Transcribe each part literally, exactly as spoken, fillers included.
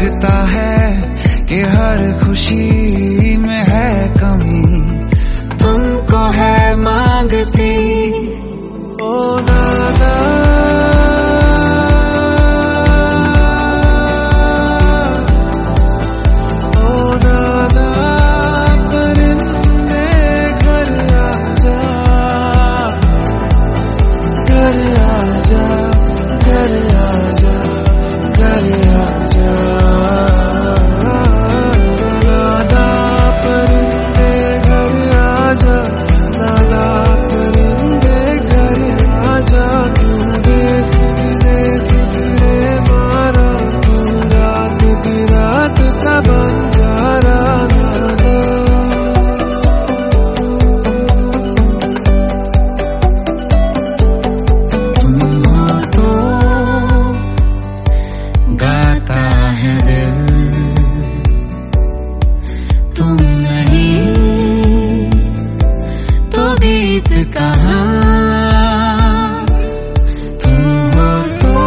लगता है कि हर खुशी में है कमी, तुमको है मांगती। ओ नादा कहाँ तुम हो तो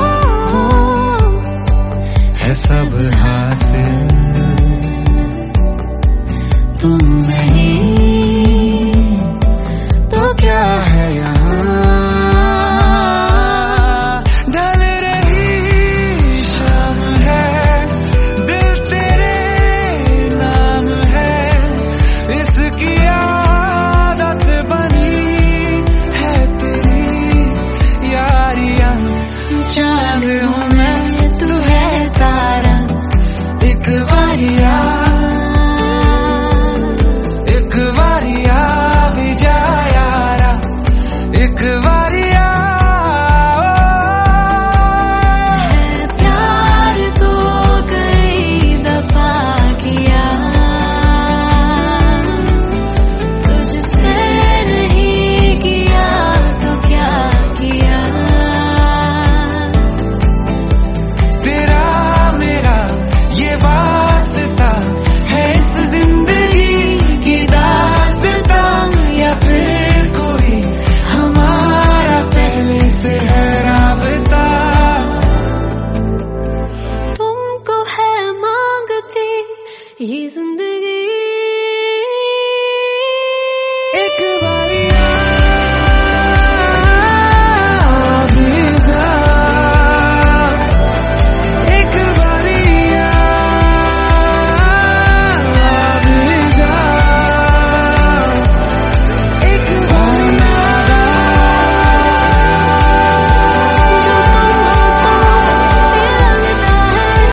है सब हासिल, तुम नहीं तो क्या है यहाँ। ढल रही शाम है, दिल तेरे नाम है, इसकी आदत बनी चांद हूँ मैं, तू है तारा, एक बारिया एक बारिया भी जा यारा, एक बार